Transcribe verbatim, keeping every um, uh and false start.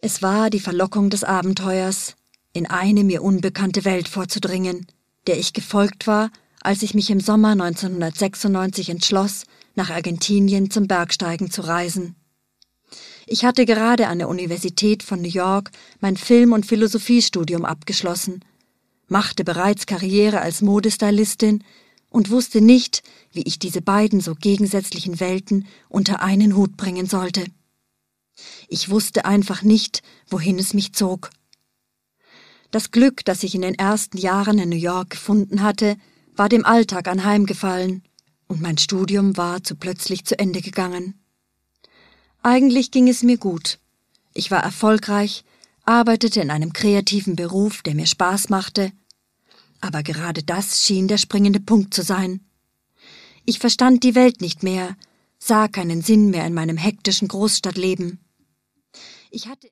Es war die Verlockung des Abenteuers, in eine mir unbekannte Welt vorzudringen, der ich gefolgt war, als ich mich im Sommer neunzehnhundertsechsundneunzig entschloss, nach Argentinien zum Bergsteigen zu reisen. Ich hatte gerade an der Universität von New York mein Film- und Philosophiestudium abgeschlossen, machte bereits Karriere als Modestylistin und wusste nicht, wie ich diese beiden so gegensätzlichen Welten unter einen Hut bringen sollte. Ich wusste einfach nicht, wohin es mich zog. Das Glück, das ich in den ersten Jahren in New York gefunden hatte, war dem Alltag anheimgefallen und mein Studium war zu plötzlich zu Ende gegangen. Eigentlich ging es mir gut. Ich war erfolgreich, arbeitete in einem kreativen Beruf, der mir Spaß machte. Aber gerade das schien der springende Punkt zu sein. Ich verstand die Welt nicht mehr, sah keinen Sinn mehr in meinem hektischen Großstadtleben. Ich hatte